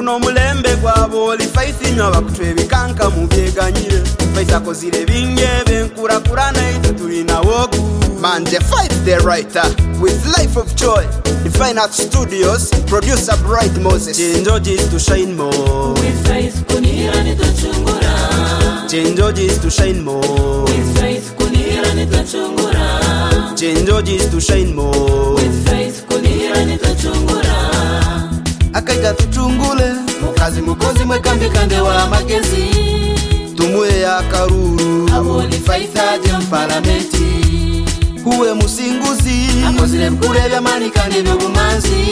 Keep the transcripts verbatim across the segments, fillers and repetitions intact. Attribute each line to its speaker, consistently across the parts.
Speaker 1: kuno mulembe gwabo li faith nyo bakutwe kanka mu byeganyire faith akozire binge benkura kurana ito tulina woku man the fight the writer with life of joy Divine Art Studios producer Bright Moses Chenjojis to shine more
Speaker 2: with faith kunira nitachungura
Speaker 1: Chenjojis to shine more
Speaker 2: with faith kunira nitachungura
Speaker 1: Chenjojis to shine more
Speaker 2: with faith kunira nitachungura
Speaker 1: akaita tuchungule
Speaker 2: mukazi mukozi mwekambi kande wa magezi
Speaker 1: tumwe ya karuru
Speaker 2: aboli faith aje mpalamenti
Speaker 1: huwe musinguzi
Speaker 2: akozile mkurebe manikane bebumanzi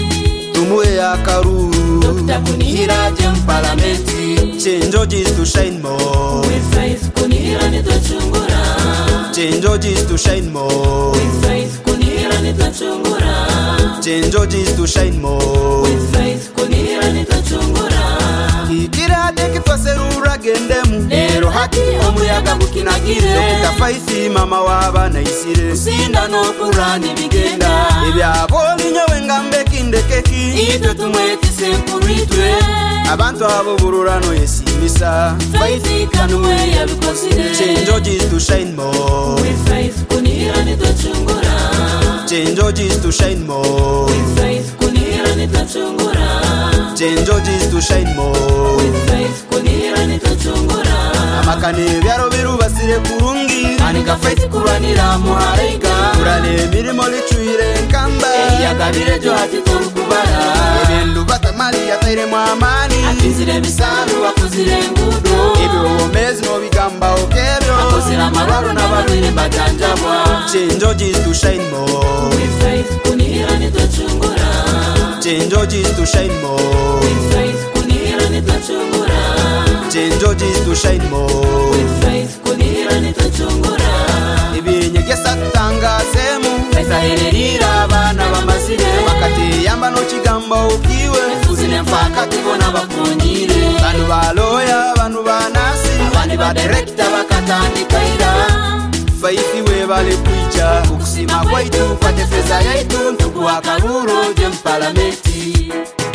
Speaker 1: tumwe ya karuru
Speaker 2: Dokta kunihira aje mpalamenti
Speaker 1: Chenjojis to shine more
Speaker 2: with faith kunihira nitachungura
Speaker 1: Chenjojis to shine more
Speaker 2: with faith kunihira nitachungura
Speaker 1: Chenjojis to shine more
Speaker 2: with faith kunihira nitachungura
Speaker 1: Kikira deki twaserura gendemu
Speaker 2: Lero haki omuyaga bukinagire
Speaker 1: Dokta Faith mama waba naisire
Speaker 2: Sinda no kurani bigenda
Speaker 1: Ebyaboli nyowe ngambe kindekeki
Speaker 2: Ito tumweti sempuritwe
Speaker 1: Abantu abo bururano yesimisa
Speaker 2: Faith kanuwe yabikozire
Speaker 1: Chenjojis to shine more
Speaker 2: with faith kunihira nitachungura
Speaker 1: Chenjojis to shine more
Speaker 2: with faith kunihira nitachungura
Speaker 1: Chenjojis to shine more
Speaker 2: with faith kunihira nitachungura
Speaker 1: Amakane byaro birubasire kurungi
Speaker 2: Anika faith kuranira muharika
Speaker 1: Urale mirimo lichuire nkamba
Speaker 2: Yagabire jo hati torukubara
Speaker 1: Ebindu batamali yataire mu amani
Speaker 2: Atizire bisaru akuzire ngudo
Speaker 1: Ebyo omezi no bigamba okebyo
Speaker 2: Akozira marwaro na barwire bajanjabwa
Speaker 1: Chenjojis to shine more
Speaker 2: with faith kunihira nitachungura
Speaker 1: Chenjojis to shine more
Speaker 2: with faith kunihira nitachungura
Speaker 1: Chenjojis to shine more
Speaker 2: with faith kunihira nitachungura
Speaker 1: Ibinyegesa tutangazemu
Speaker 2: Faith ahererira abana bamasire
Speaker 1: Wakati yamba no kigamba ukiwe
Speaker 2: Fuzine mfaka tibona bakunyire
Speaker 1: Banu baloya, banu banasi
Speaker 2: Abandi ba director bakatandika ira
Speaker 1: Faith we bale kuija Ukusima kwaitu kwa tefeza yaitu
Speaker 2: Ntuku wa karuro je mpalamenti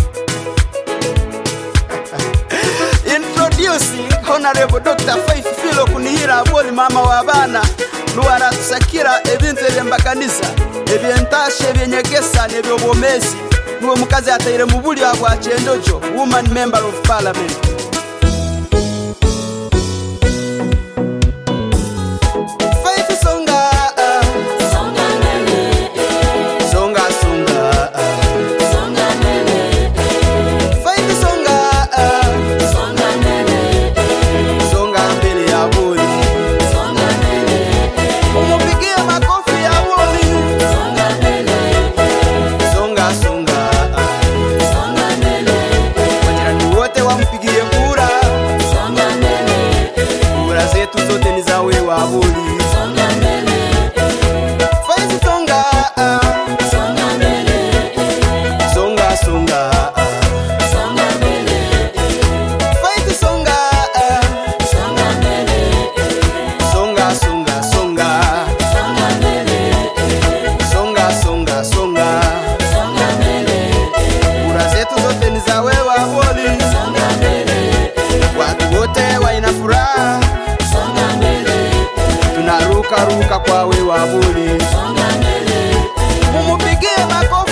Speaker 1: Introducing Honorable Doctor Faith Philo kunihira aboli mama wabana Nuwara tusakira ebintu ebyembakanisa Ebyentashe ebyenyegesa nebyobomezi Nuwe mukazi ataire mu buli abwa Chenjojo Woman Member of Parliament Faith songa
Speaker 2: Songa mbele
Speaker 1: Songa songa
Speaker 2: Songa mbele
Speaker 1: Faith songa
Speaker 2: Songa mbele
Speaker 1: Songa mbele ya boli
Speaker 2: Songa mbele
Speaker 1: Umupigie makofi ya boli
Speaker 2: Songa mbele
Speaker 1: Songa songa
Speaker 2: Songa mbele
Speaker 1: Majirani wote wampigie kura
Speaker 2: Songa mbele
Speaker 1: Kura zetu zote ni za wewe aboli
Speaker 2: Songa mbele
Speaker 1: Faith songa
Speaker 2: Songa mbele
Speaker 1: Songa songa
Speaker 2: Songa mbele
Speaker 1: Faith songa
Speaker 2: Songa mbele
Speaker 1: Songa songa songa
Speaker 2: Songa mbele
Speaker 1: Songa songa songa
Speaker 2: Songa mbele
Speaker 1: Kura zetu zote ni za wewe aboli
Speaker 2: Songa mbele
Speaker 1: Watu wote waina furaha
Speaker 2: Songa mbele
Speaker 1: Tunaruka ruka kwa wewe aboli
Speaker 2: Songa mbele
Speaker 1: Mumupigie makofi